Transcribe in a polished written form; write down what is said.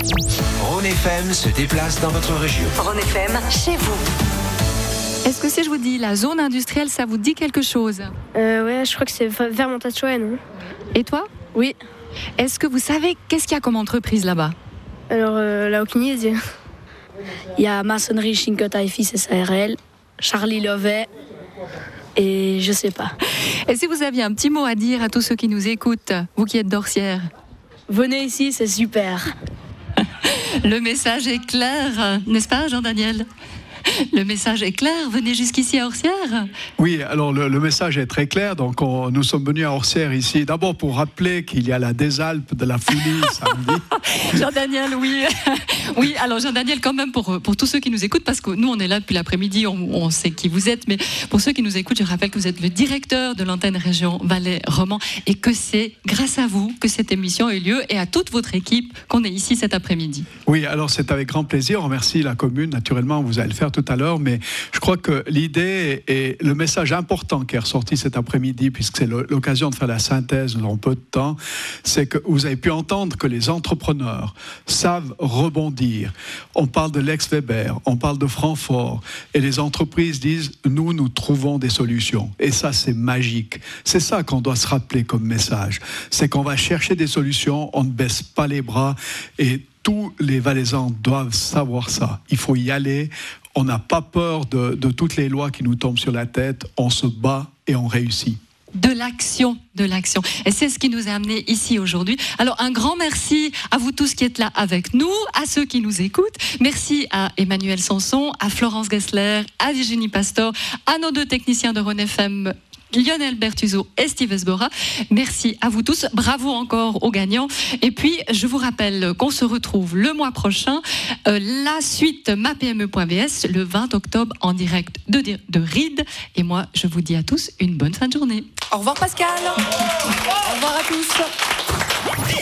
Rhône FM se déplace dans votre région. Rhône FM, chez vous. Est-ce que si je vous dis la zone industrielle, ça vous dit quelque chose? Ouais, je crois que c'est vers Montachoë, non? Et toi? Oui. Est-ce que vous savez qu'est-ce qu'il y a comme entreprise là-bas? Alors, la Auchnise, il y a Maçonnerie Chincota et Fils SARL, Charlie Lovet, et je sais pas. Et si vous aviez un petit mot à dire à tous ceux qui nous écoutent, vous qui êtes d'Orsières? Venez ici, c'est super. Le message est clair, n'est-ce pas, Jean-Daniel? Le message est clair, venez jusqu'ici à Orsières. Oui, alors le message est très clair. Donc nous sommes venus à Orsières ici, d'abord pour rappeler qu'il y a la Désalpe de la Foulie samedi. Jean-Daniel, oui. Oui, alors Jean-Daniel, quand même, pour tous ceux qui nous écoutent, parce que nous, on est là depuis l'après-midi, on sait qui vous êtes, mais pour ceux qui nous écoutent, je rappelle que vous êtes le directeur de l'antenne région Valais-Roman et que c'est grâce à vous que cette émission a eu lieu et à toute votre équipe qu'on est ici cet après-midi. Oui, alors c'est avec grand plaisir. On remercie la commune, naturellement, vous allez le faire tout à l'heure, mais je crois que l'idée et le message important qui est ressorti cet après-midi, puisque c'est l'occasion de faire la synthèse dans peu de temps, c'est que vous avez pu entendre que les entrepreneurs savent rebondir. On parle de Lex Weber, on parle de Francfort, et les entreprises disent « nous trouvons des solutions ». Et ça, c'est magique. C'est ça qu'on doit se rappeler comme message. C'est qu'on va chercher des solutions, on ne baisse pas les bras, et tous les Valaisans doivent savoir ça. Il faut y aller. On n'a pas peur de toutes les lois qui nous tombent sur la tête. On se bat et on réussit. De l'action. Et c'est ce qui nous a amenés ici aujourd'hui. Alors, un grand merci à vous tous qui êtes là avec nous, à ceux qui nous écoutent. Merci à Emmanuel Sanson, à Florence Gessler, à Virginie Pastor, à nos deux techniciens de Rhône FM, Lionel Bertuzzo et Steve Esbora. Merci à vous tous. Bravo encore aux gagnants. Et puis, je vous rappelle qu'on se retrouve le mois prochain. La suite mapme.bs le 20 octobre en direct de Ried. Et moi, je vous dis à tous une bonne fin de journée. Au revoir Pascal. Au revoir à tous.